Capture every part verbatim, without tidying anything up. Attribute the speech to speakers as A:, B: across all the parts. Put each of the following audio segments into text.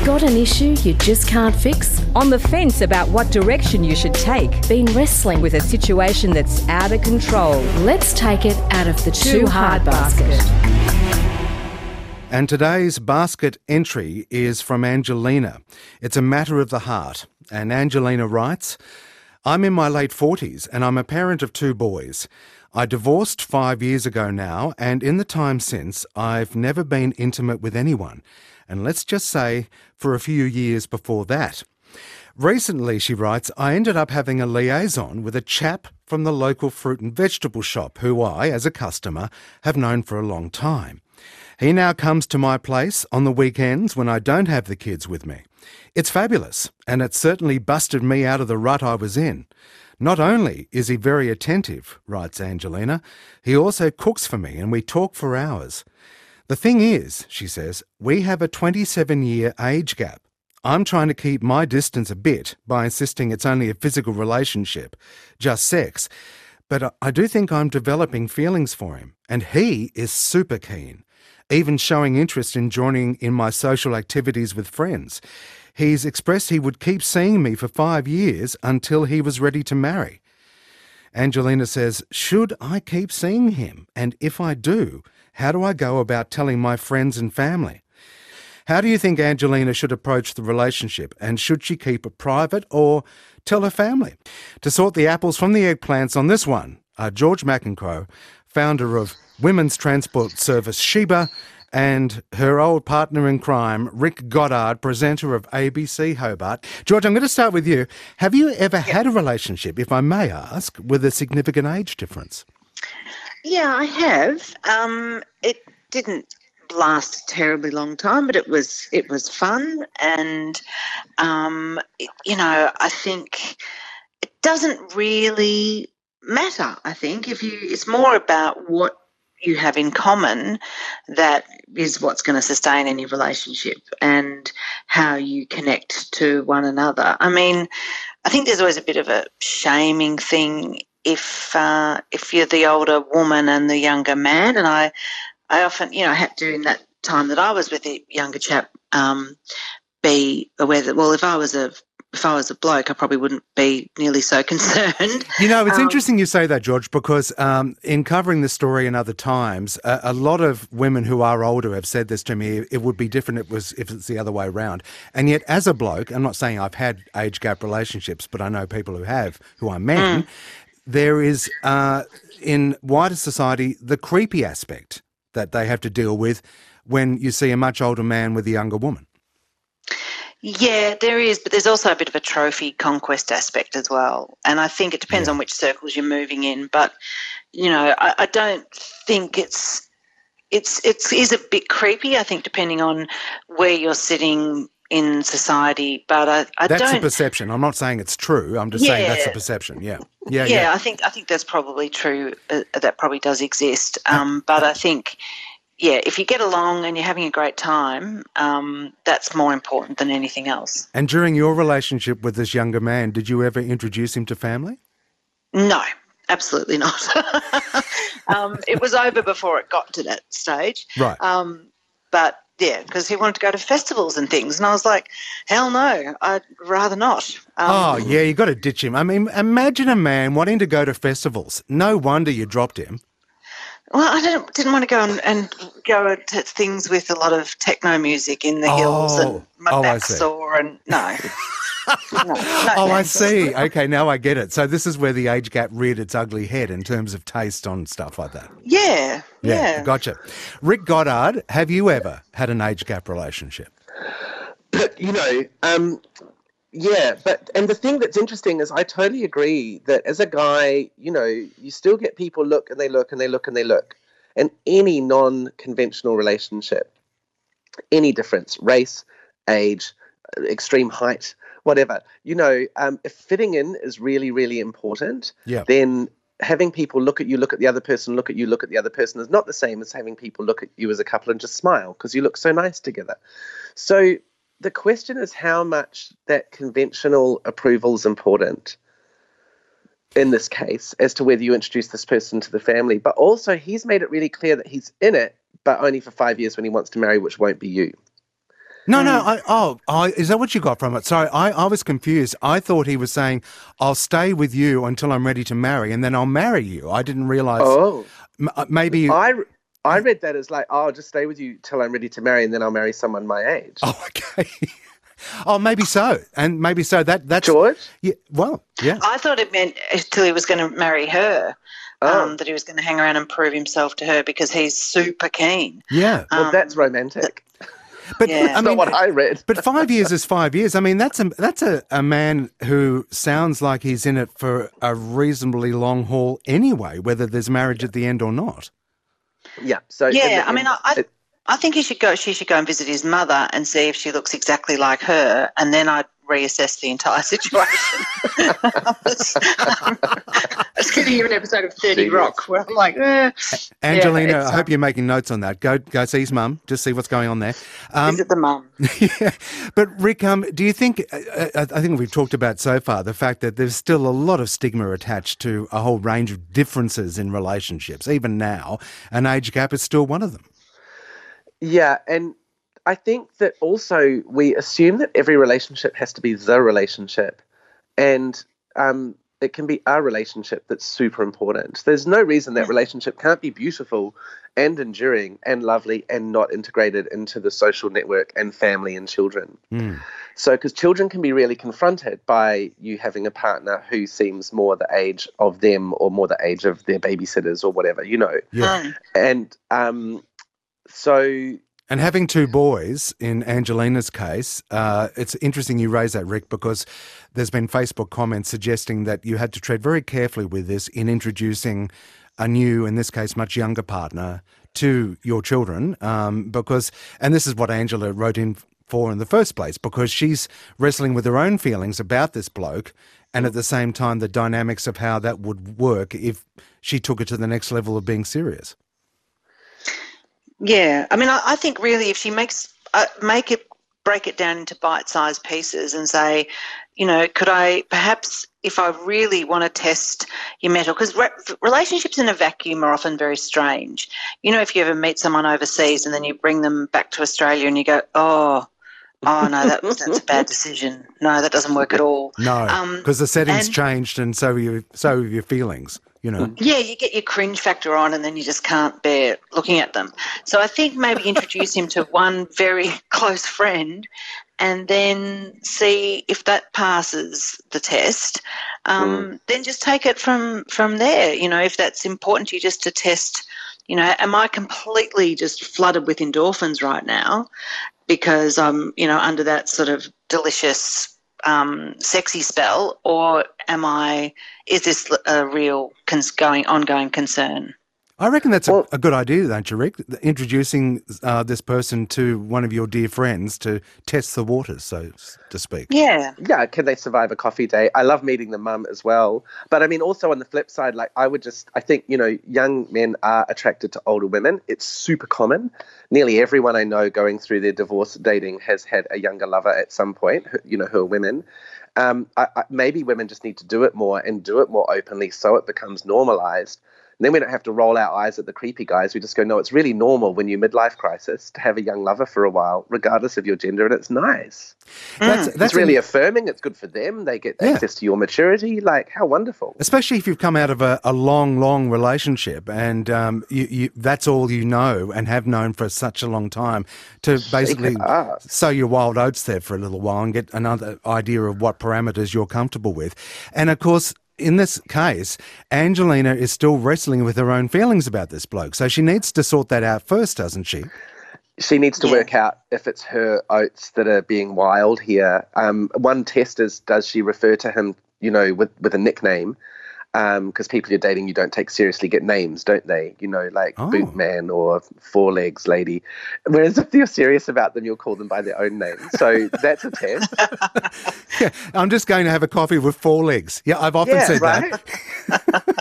A: Got an issue you just can't fix?
B: On the fence about what direction you should take?
A: Been wrestling
B: With a situation that's out of control?
A: Let's take it out of the too,
B: Too
A: hard,
B: hard
A: basket.
C: And today's basket entry is from Angelina. It's a matter of the heart. And Angelina writes, I'm in my late forties and I'm a parent of two boys. I divorced five years ago now, and in the time since, I've never been intimate with anyone. And let's just say, for a few years before that. Recently, she writes, I ended up having a liaison with a chap from the local fruit and vegetable shop who I, as a customer, have known for a long time. He now comes to my place on the weekends when I don't have the kids with me. It's fabulous, and it certainly busted me out of the rut I was in. Not only is he very attentive, writes Angelina, he also cooks for me and we talk for hours. The thing is, she says, we have a twenty-seven-year age gap. I'm trying to keep my distance a bit by insisting it's only a physical relationship, just sex. But I do think I'm developing feelings for him, and he is super keen, even showing interest in joining in my social activities with friends. He's expressed he would keep seeing me for five years until he was ready to marry. Angelina says, should I keep seeing him? And if I do, how do I go about telling my friends and family? How do you think Angelina should approach the relationship? And should she keep it private or tell her family? To sort the apples from the eggplants on this one are George McEncroe, founder of women's transport service Sheba, and her old partner in crime, Rick Goddard, presenter of A B C Hobart. George, I'm going to start with you. Have you ever had a relationship, if I may ask, with a significant age difference?
D: Yeah, I have. Um, it didn't last a terribly long time, but it was it was fun, and um, it, you know, I think it doesn't really matter. I think if you, it's more about what you have in common that is what's going to sustain any relationship, and how you connect to one another. I mean, I think there's always a bit of a shaming thing if uh, if you're the older woman and the younger man, and I I often, you know, I had to, in that time that I was with the younger chap, um, be aware that, well, if I was a if I was a bloke, I probably wouldn't be nearly so concerned.
C: You know, it's
D: um,
C: interesting you say that, George, because um, in covering the story in other times, a, a lot of women who are older have said this to me. It would be different if it was if it's the other way around. And yet, as a bloke, I'm not saying I've had age gap relationships, but I know people who have, who are men. Mm. There is, uh, in wider society, the creepy aspect that they have to deal with when you see a much older man with a younger woman.
D: Yeah, there is, but there's also a bit of a trophy conquest aspect as well. And I think it depends yeah. on which circles you're moving in. But, you know, I, I don't think it's, it's, it's is a bit creepy, I think, depending on where you're sitting in society. But I, I
C: that's
D: don't...
C: That's a perception. I'm not saying it's true. I'm just
D: yeah.
C: saying that's a perception. Yeah.
D: Yeah,
C: yeah,
D: yeah. I think I think that's probably true. Uh, that probably does exist. Um, but I think, yeah, if you get along and you're having a great time, um, that's more important than anything else.
C: And during your relationship with this younger man, did you ever introduce him to family?
D: No, absolutely not. um, it was over before it got to that stage.
C: Right.
D: Um, but, yeah, because he wanted to go to festivals and things. And I was like, hell no, I'd rather not. Um,
C: oh, yeah, you got to ditch him. I mean, imagine a man wanting to go to festivals. No wonder you dropped him.
D: Well, I didn't didn't want to go and, and go to things with a lot of techno music in the
C: oh,
D: hills, and my
C: oh,
D: back sore, and no. no, no
C: oh,
D: no.
C: I see. Okay, now I get it. So this is where the age gap reared its ugly head in terms of taste on stuff like that.
D: Yeah, yeah.
C: Yeah, gotcha. Rick Goddard, have you ever had an age gap relationship?
E: But, you know, um, yeah, but, and the thing that's interesting is I totally agree that as a guy, you know, you still get people look and they look and they look and they look. And any non-conventional relationship, any difference, race, age, extreme height, whatever, you know, um, if fitting in is really, really important,
C: yeah.
E: then having people look at you, look at the other person, look at you, look at the other person is not the same as having people look at you as a couple and just smile because you look so nice together. So the question is how much that conventional approval is important in this case as to whether you introduce this person to the family. But also he's made it really clear that he's in it, but only for five years when he wants to marry, which won't be you.
C: No, no. I, oh, oh, is that what you got from it? Sorry, I, I was confused. I thought he was saying, I'll stay with you until I'm ready to marry, and then I'll marry you. I didn't realise.
E: Oh.
C: M- maybe.
E: I, I read that as like, oh, I'll just stay with you till I'm ready to marry, and then I'll marry someone my age.
C: Oh, okay. Oh, maybe so. And maybe so. That that's
E: George?
C: Yeah, well, yeah.
D: I thought it meant until he was going to marry her,
E: Oh.
D: um, that he was going to hang around and prove himself to her because he's super keen.
C: Yeah.
E: Well,
D: Um,
E: that's romantic.
C: But
D: yeah.
C: I
E: That's
C: mean,
E: not what I read.
C: but five years is five years. I mean, that's a that's a, a man who sounds like he's in it for a reasonably long haul anyway, whether there's marriage at the end or not.
E: Yeah. So
D: Yeah,
E: in the
D: I mean,
E: end,
D: I, I,
E: it-
D: I think he should go. She should go and visit his mother and see if she looks exactly like her, and then I'd reassess the entire situation. I was, I was going to hear an episode of thirty
E: Jeez.
D: Rock where I'm like, eh.
C: Angelina,
D: Yeah, it's,
C: I hope
D: um,
C: you're making notes on that. Go go see his mum. Just see what's going on there. Um,
D: visit the mum.
C: yeah. But Rick, um, do you think? I, I I think we've talked about so far the fact that there's still a lot of stigma attached to a whole range of differences in relationships. Even now, an age gap is still one of them.
E: yeah, and I think that also we assume that every relationship has to be the relationship, and um, it can be a relationship that's super important. There's no reason that relationship can't be beautiful and enduring and lovely and not integrated into the social network and family and children.
C: Mm.
E: So, because children can be really confronted by you having a partner who seems more the age of them or more the age of their babysitters or whatever, you know.
C: Yeah.
D: Mm.
E: And um, so,
C: And having two boys, in Angelina's case, uh, it's interesting you raise that, Rick, because there's been Facebook comments suggesting that you had to tread very carefully with this in introducing a new, in this case, much younger partner to your children, um, because, and this is what Angela wrote in for in the first place, because she's wrestling with her own feelings about this bloke, and at the same time the dynamics of how that would work if she took it to the next level of being serious.
D: Yeah, I mean, I, I think really if she makes uh, make it break it down into bite-sized pieces and say, you know, could I perhaps, if I really want to test your mettle, because re- relationships in a vacuum are often very strange. You know, if you ever meet someone overseas and then you bring them back to Australia and you go, oh, oh no, that, that's a bad decision. No, that doesn't work at all.
C: No,
D: Um,
C: because the settings
D: and-
C: changed, and so you, so have your feelings. You know.
D: Yeah, you get your cringe factor on and then you just can't bear looking at them. So I think maybe introduce him to one very close friend and then see if that passes the test. Um,
E: Mm.
D: Then just take it from, from there. You know, if that's important to you just to test, you know, am I completely just flooded with endorphins right now because I'm, you know, under that sort of delicious Um, sexy spell, or am I? Is this a real cons- going ongoing concern?
C: I reckon that's
E: Well-
C: a, a good idea, don't you, Rick? Introducing uh, this person to one of your dear friends to test the waters, so to speak.
D: Yeah,
E: yeah, can they survive a coffee date? I love meeting the mum as well. But I mean, also on the flip side, like I would just, I think, you know, young men are attracted to older women. It's super common. Nearly everyone I know going through their divorce dating has had a younger lover at some point, who- you know, who are women. Um, I, I, maybe women just need to do it more and do it more openly so it becomes normalized. And then we don't have to roll our eyes at the creepy guys. We just go, no, it's really normal when you midlife crisis to have a young lover for a while, regardless of your gender, and it's nice.
C: That's,
E: That's really affirming. It's good for them. They get
C: Yeah.
E: access to your maturity. Like, how wonderful.
C: especially if you've come out of a, a long, long relationship and um, you, you, that's all you know and have known for such a long time, to basically
E: up.
C: sow your wild oats there for a little while and get another idea of what parameters you're comfortable with. And of course, in this case, Angelina is still wrestling with her own feelings about this bloke, so she needs to sort that out first, doesn't she?
E: She needs to
D: Yeah.
E: work out if it's her oats that are being wild here. Um, one test is, does she refer to him, you know, with, with a nickname? Because people you're dating you don't take seriously get names, don't they? You know, like
C: Oh.
E: Boot Man or Four Legs Lady. Whereas if you're serious about them, you'll call them by their own name. So that's a test.
C: Yeah, I'm just going to have a coffee with four legs. Yeah, I've often
E: Yeah,
C: said
E: right?
C: that.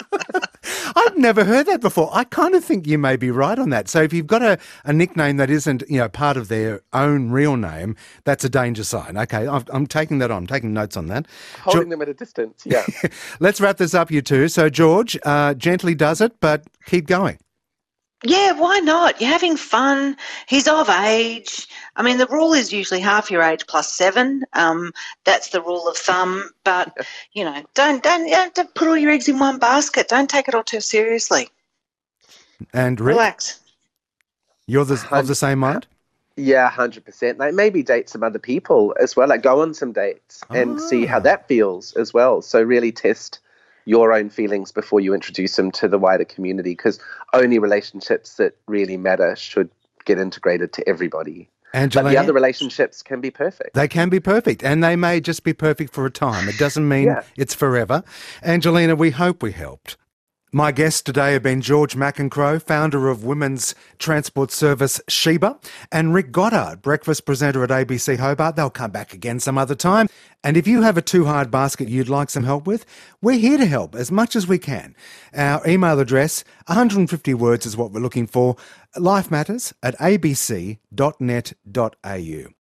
C: I've never heard that before. I kind of think you may be right on that. So if you've got a, a nickname that isn't, you know, part of their own real name, that's a danger sign. Okay, I'm, I'm taking that on. I'm taking notes on that.
E: Holding them at a distance, yeah.
C: Let's wrap this up, you two. So, George, uh, gently does it, but keep going.
D: Yeah, why not? You're having fun. He's of age. I mean, the rule is usually half your age plus seven. Um, that's the rule of thumb. But you know, don't don't you have to put all your eggs in one basket. Don't take it all too seriously.
C: And Rick,
D: Relax.
C: you're the, of the same mind?
E: Yeah, one hundred percent. Like maybe date some other people as well, like go on some dates and see how that feels as well. So really test your own feelings before you introduce them to the wider community, because only relationships that really matter should get integrated to everybody.
C: Angelina,
E: but the other relationships can be perfect.
C: They can be perfect, and they may just be perfect for a time. It doesn't mean
E: Yeah.
C: it's forever. Angelina, we hope we helped. My guests today have been George McEncrow, founder of women's transport service Sheba, and Rick Goddard, breakfast presenter at A B C Hobart. They'll come back again some other time. And if you have a too hard basket you'd like some help with, we're here to help as much as we can. Our email address, one hundred fifty words is what we're looking for, lifematters at a b c dot net dot a u.